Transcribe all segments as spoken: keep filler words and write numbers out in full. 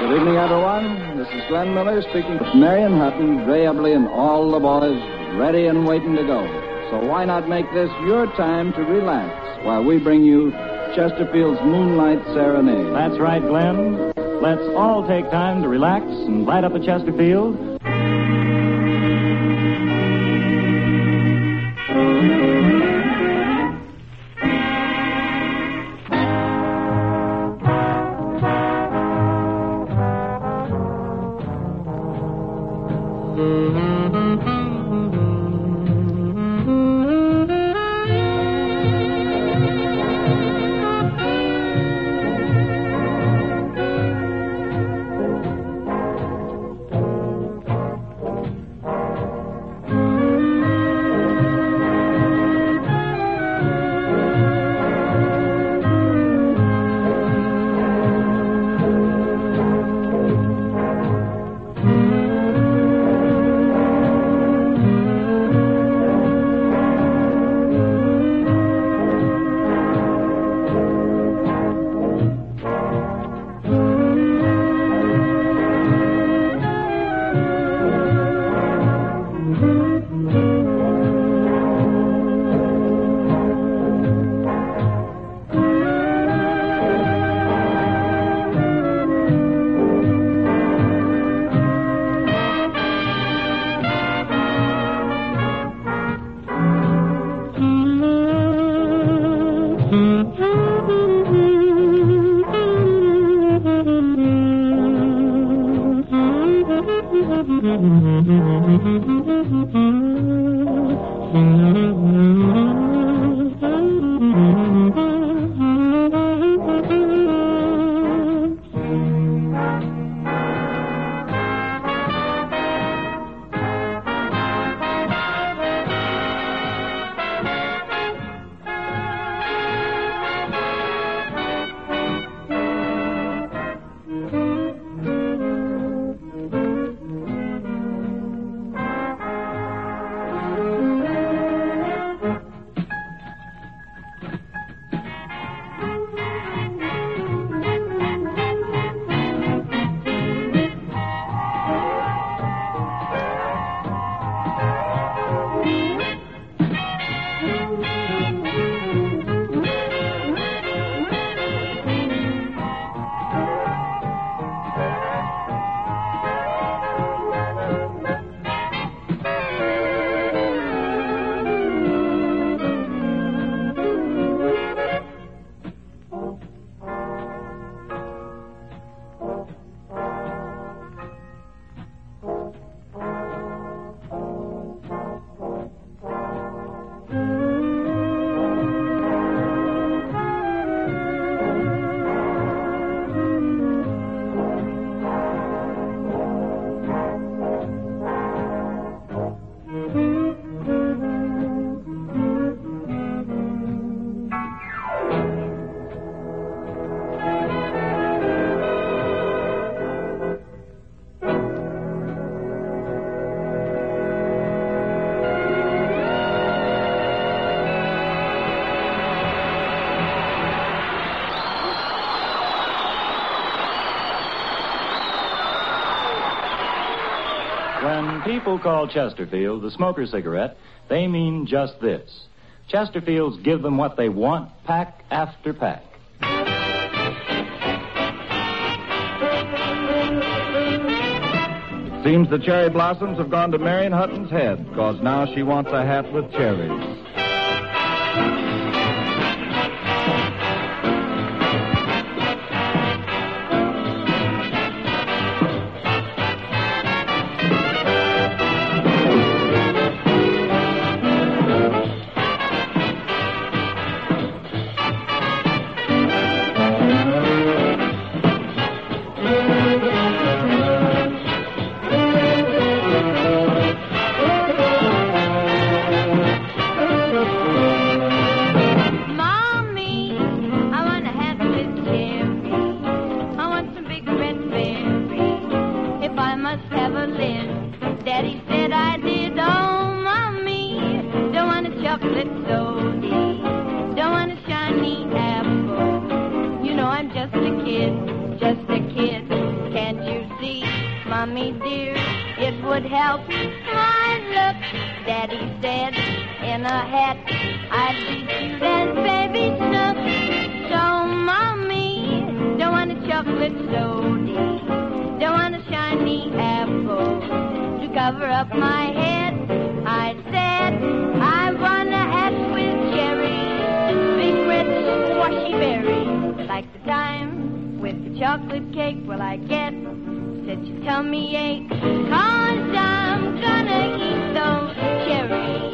Good evening, everyone. This is Glenn Miller speaking with Marion Hutton, Ray Eberly, and all the boys ready and waiting to go. So why not make this your time to relax while we bring you Chesterfield's Moonlight Serenade? That's right, Glenn. Let's all take time to relax and light up a Chesterfield. When people call Chesterfield the smoker cigarette, they mean just this. Chesterfields give them what they want, pack after pack. Seems the cherry blossoms have gone to Marion Hutton's head, because now she wants a hat with cherries. Just a kid, just a kid. Can't me, dear, it would help my looks. Daddy said in a hat I'd be cute as baby Snook. So, Mommy, don't want a chocolate soda, don't want a shiny apple to cover up my head. I said I want a hat with cherries, big red squashy berries, like the time with the chocolate cake. Will I get such a tummy ache? 'Cause I'm gonna eat those cherries.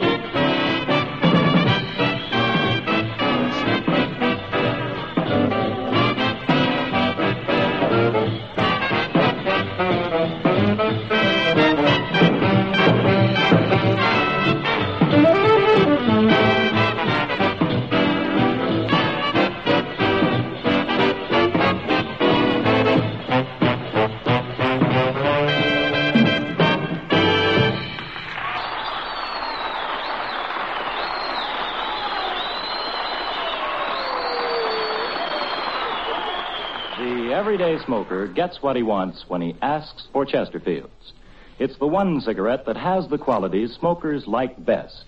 The everyday smoker gets what he wants when he asks for Chesterfields. It's the one cigarette that has the qualities smokers like best.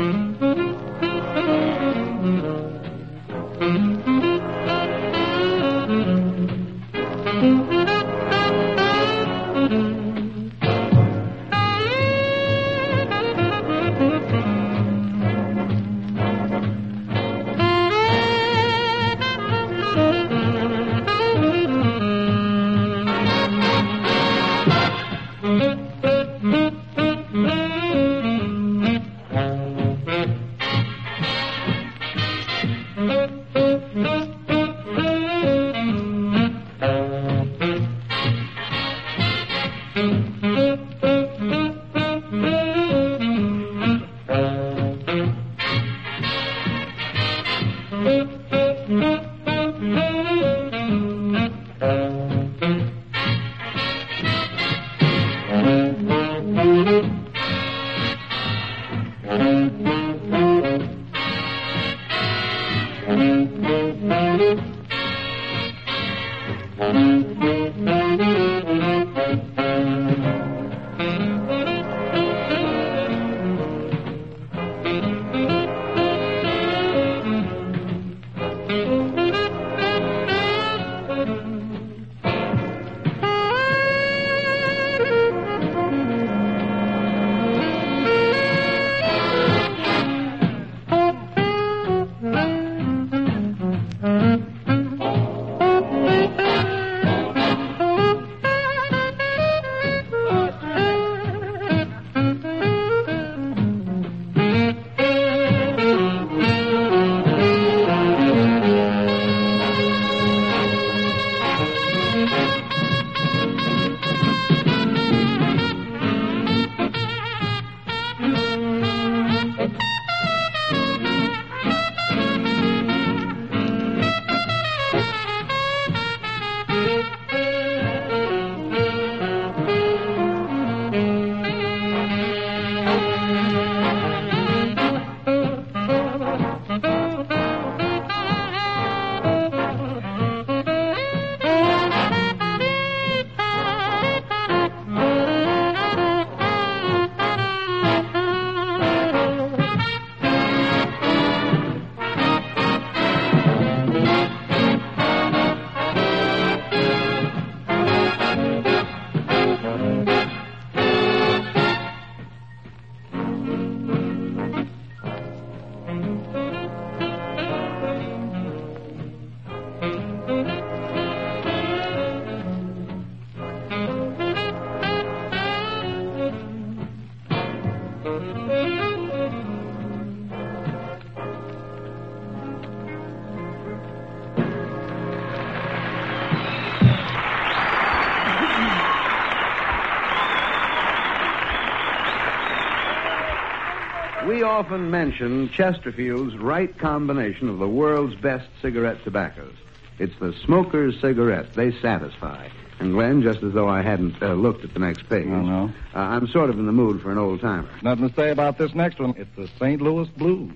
We often mention Chesterfield's right combination of the world's best cigarette tobaccos. It's the smoker's cigarette. They satisfy. And, Glenn, just as though I hadn't uh, looked at the next page, Oh, no. uh, I'm sort of in the mood for an old-timer. Nothing to say about this next one. It's the Saint Louis Blues.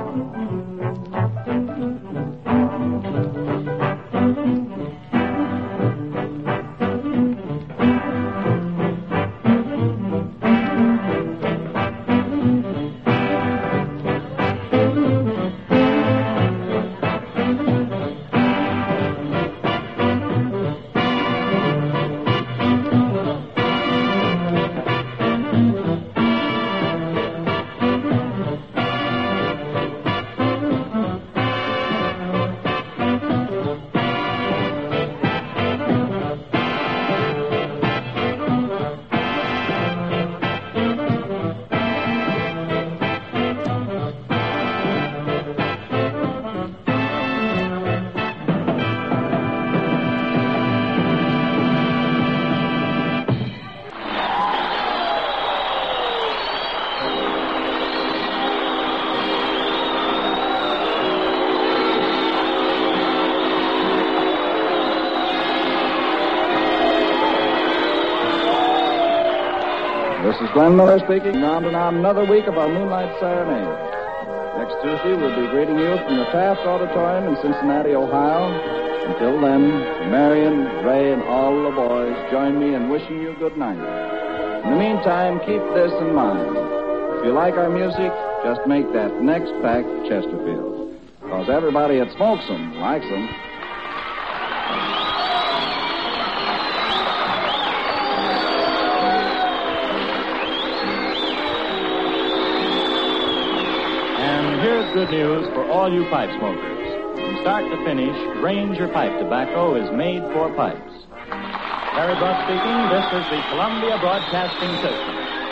This is Glenn Miller speaking. On and on another week of our Moonlight Serenade. Next Tuesday, we'll be greeting you from the Taft Auditorium in Cincinnati, Ohio. Until then, Marion, Ray, and all the boys join me in wishing you good night. In the meantime, keep this in mind. If you like our music, just make that next pack Chesterfield. Because everybody that smokes them likes them. Here's good news for all you pipe smokers. From start to finish, Ranger pipe tobacco is made for pipes. Harry Bruff speaking. This is the Columbia Broadcasting System.